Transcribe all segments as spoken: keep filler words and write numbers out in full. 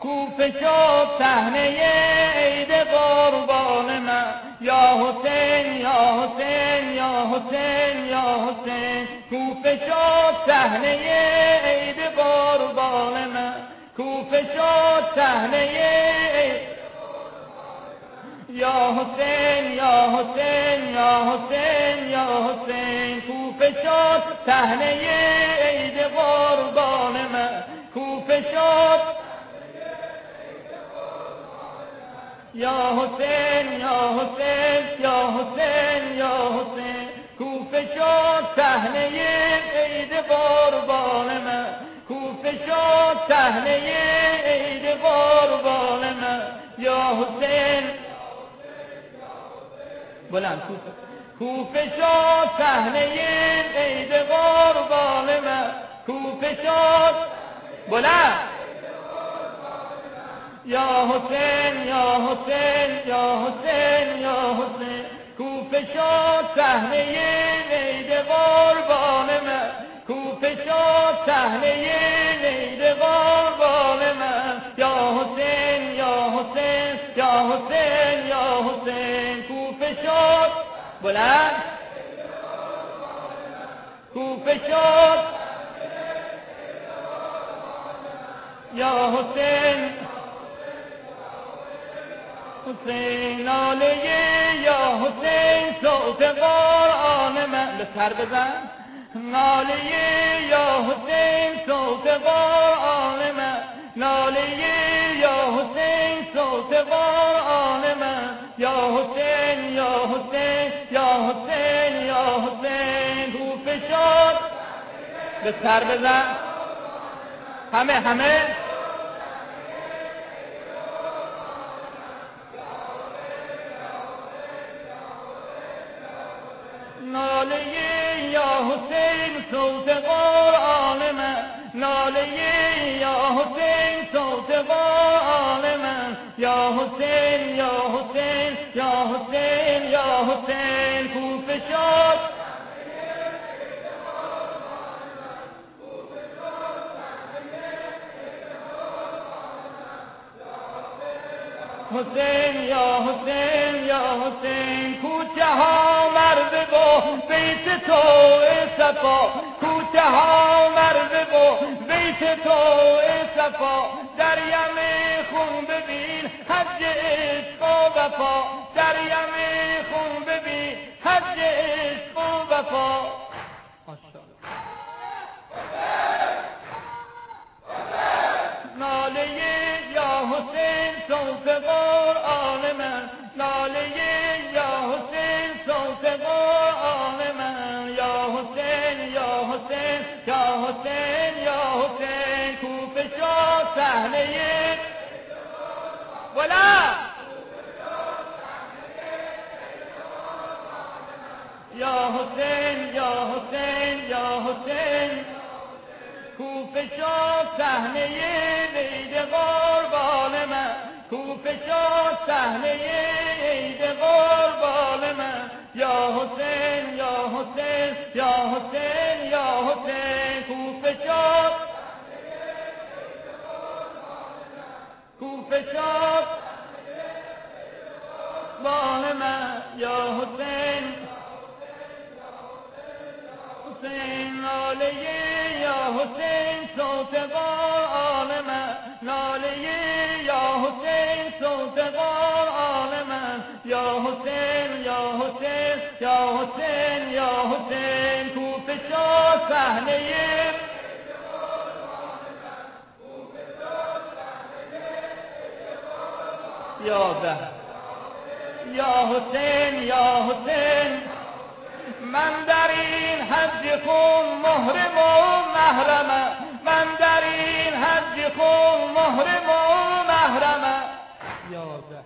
کوفه شد صحنه عید قربان من، یا حسین یا حسین یا حسین یا حسین. کوفه شد صحنه عید قربان من، کوفه شد صحنه عید. یا حسین یا حسین یا حسین یا حسین. کوفه شد صحنه عید قربان من، کوفه شد. یا حسین یا حسین یا حسین یا حسین. کوفه شد صحنه عید قربان من، کوفه شد صحنه عید قربان من. یا حسین بلند کوفه کوفه شد صحنه عید قربان من، کوفه شد بلند. یا حسین یا حسین یا حسین یا حسین. کوفه شد صحنه عید قربان من، کوفه شد صحنه عید قربان من. یا حسین یا حسین یا حسین یا حسین. کوفه شد بلند کوفه شد. یا حسین حسین ناله یا حسین صوت قرآن من. لسر بزن. ناله یا حسین صوت قرآن من، ناله یا حسین صوت قرآن من. یا حسین یا حسین یا حسین یا حسین. کوفه شد لسر بزن. همه همه ناله یا حسین صوت قرآن من، ناله یا حسین صوت قرآن من. یا حسین یا حسین یا حسین یا حسین. کوفه شد حسین یا حسین یا حسین. کوچه ها مرد با بیت تو صفا، کوچه ها مرد با بیت تو صفا. دریم خون ببین حج عشق و وفا، دریم خون ببین حج عشق و وفا. ناله یا حسین صوت قرآن من، ناله یا حسین صوت قرآن من. یا حسین یا حسین یا حسین یا حسین. کوفه شد صحنه بلند. یا حسین یا حسین یا حسین. کوفه شد صحنه عید قربان من، کوفه شد صحنه عید قربان من. یا حسین یا حسین یا حسین یا حسین. کوفه شد کوفه شد قربان من. یا حسین حسین ناله یا حسین صوت قرآن من، ناله یا حسین صوت قرآن من. یا حسین یا حسین یا حسین یا حسین. کوفه شد صحنه یازده. یا حسین یا حسین. من در این حج خون محرم و محرمم، من در این حج خون محرم و محرمم. یازده.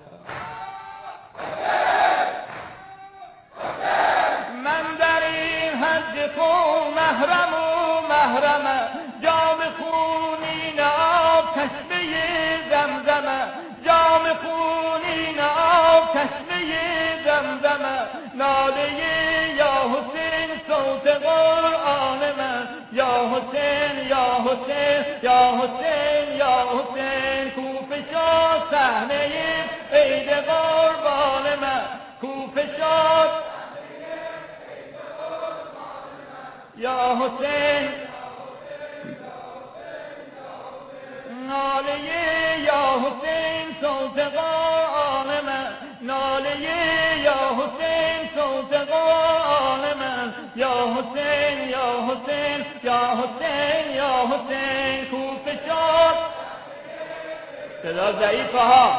من در این حج خون محرم و محرمم. جام خونین آب چشمه زمزمم، جام خونین آب چشمه زمزمم. ناله یا حسین صوت قرآن من. یا حسین یا حسین یا حسین یا حسین. کوفه صحنه عید قربان من، کوفه شد یا حسین، ناله یا حسین صوت قرآن من، ناله یا حسین صوت قرآن من، یا حسین یا حسین یا حسین یا حسین، کوفه شد. صدا ضعیفه ها.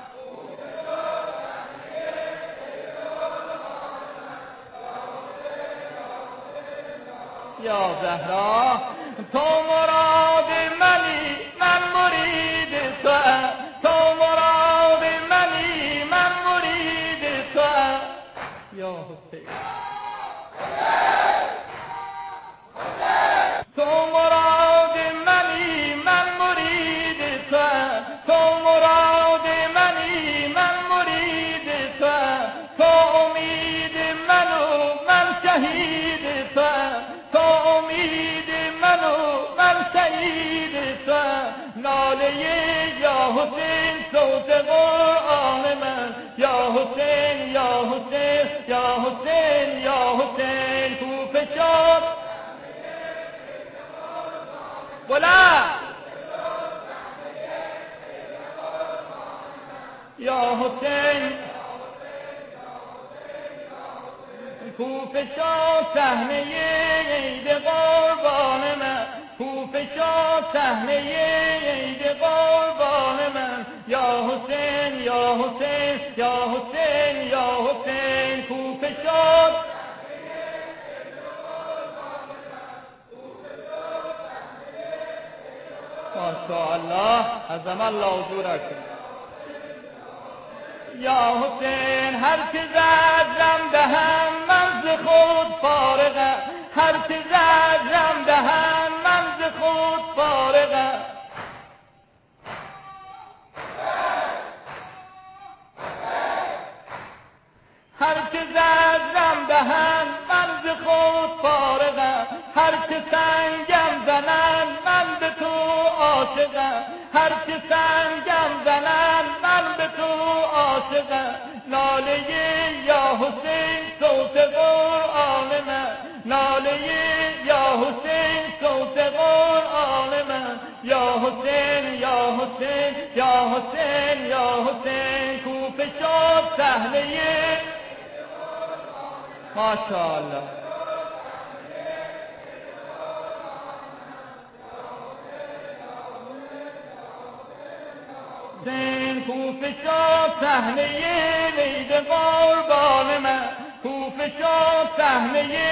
یا زهرا تو مراد منی من مرید توام، تو مراد منی من مرید توام، یا حسین تو مراد منی من مرید توام، تو مراد منی من مرید توام، تو امید منو من شهید توام، تو امید منو من شهید توام، ناله یا حسین صوت قرآن من، یا حسین یا حسین یا حسین یا حسین، کوفه شد بلند یا حسین، کوفه شد صحنه عید قربان من، کوفه شد صحنه عید قربان من، یا حسین یا حسین یا حسین یا حسین، کوفه شد. ماشاءالله عظم الله حضورکم. یا حسین هر که زدم دهم من ز خود فارغم، هر که زدم دهم من ز خود فارغم، هر که زدم دهم من ز خود فارغم، هر که سنگم زنن من به تو عاشقم، هر که سنگم زنن من به تو عاشقم، ناله یا حسین صوت قرآن من، ناله یا حسین صوت قرآن من، یا حسین یا حسین یا حسین یا حسین، کوفه شد صحنه. ماشاءالله حسین کوفه شد صحنه عید قربان من، کوفه شد صحنه